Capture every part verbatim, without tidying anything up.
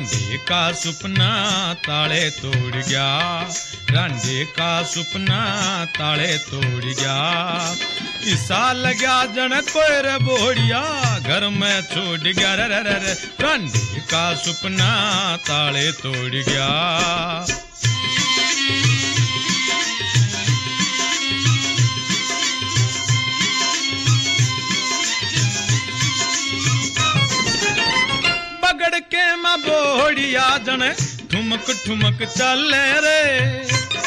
रांडे का सुपना ताले तोड़ गया, रांडे का सुपना ताले तोड़ गया। ईसा लग्या जन कोई रे बोड़िया घर में छोड़ गया रे रे रे, रांडे का सुपना ताले तोड़ गया। बगड़ के मां बोड़िया जने ठुमक ठुमक चले रे,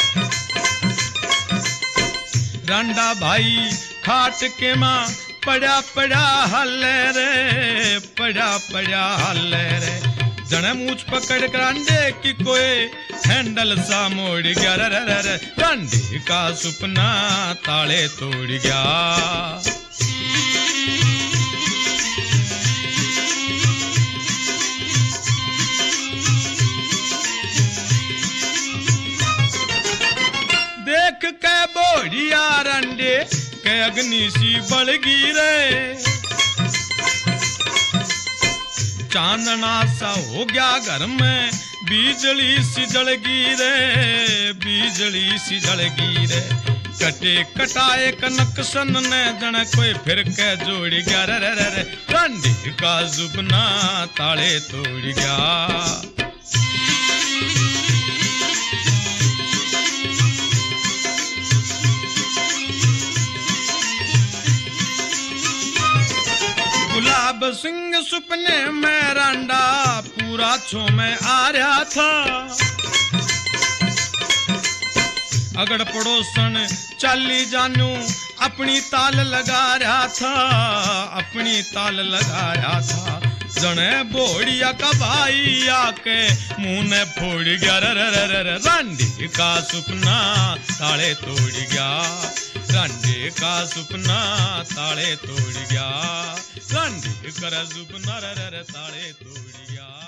रांडा भाई खाट के मां पड़ा पड़ा हले रे, पड़ा पड़ा हले रे। जने मूछ पकड़ कर रांडे की कोई हैंडल सा मोड़ गया रे रे रे, रांडे का सुपना ताले तोड़ गया। देख के बोड़िया रांडे के अग्नि सी बलगी रे, चांदना सा हो गया घर में बिजली सी जलगी रे, बिजली सी जलगी रे। कटे कटाए कनक्शन ने जन कोई फिर के जोड़ गया रे रे रे, रांडे का सुपना ताले तोड़ गया। गुलाब सिंह सुपने में रांडा पूरा छो में आ रहा था, अगड़ पड़ोसन चाली जानू अपनी ताल लगा रहा था, अपनी ताल लगा रहा था। जने बोड़िया का भाई आके मुंह ने फोड़ गया रे रे रे रे, रांडे का सुपना ताले तोड़ गया, रांडे का सुपना ताले तोड़ गया, रांडे का सुपना रे रे ताले तोड़ गया।